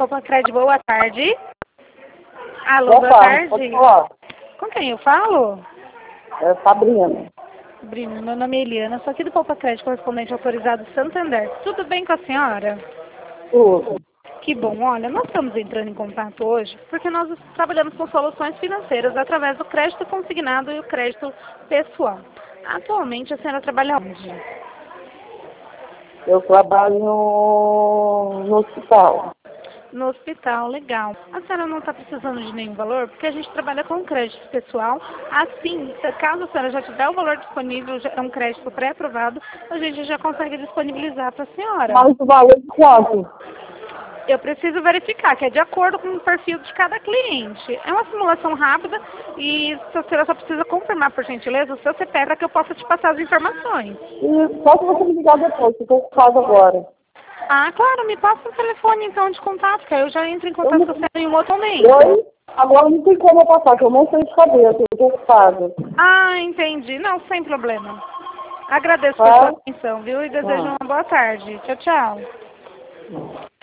Poupa Crédito, boa tarde. Alô, Boa boa tarde, tarde. pode falar. Com quem eu falo? É Sabrina. Brino, meu nome é Eliana, sou aqui do Poupa Crédito, correspondente autorizado Santander. Tudo bem com a senhora? Tudo. Que bom, olha, nós estamos entrando em contato hoje porque nós trabalhamos com soluções financeiras através do crédito consignado e o crédito pessoal. Atualmente a senhora trabalha onde? Eu trabalho no hospital. No hospital, legal. A senhora não está precisando de nenhum valor, porque a gente trabalha com crédito pessoal. Assim, caso a senhora já tiver o valor disponível, é um crédito pré-aprovado, a gente já consegue disponibilizar para a senhora. Mas o valor de quanto? Eu preciso verificar, que é de acordo com o perfil de cada cliente. É uma simulação rápida e a senhora só precisa confirmar, por gentileza, o seu CPF para que eu possa te passar as informações. E só que você me ligar depois, que eu estou ocupado agora. Ah, claro, me passa o telefone então de contato, que aí eu já entro em Eu contato com não... você em um outro momento. Oi? Agora não tem como eu passar, que eu não sei de cabeça, eu estou ocupado. Ah, entendi. Não, sem problema. Agradeço por sua Tá? atenção, viu? E desejo Tá. uma boa tarde. Tchau, tchau.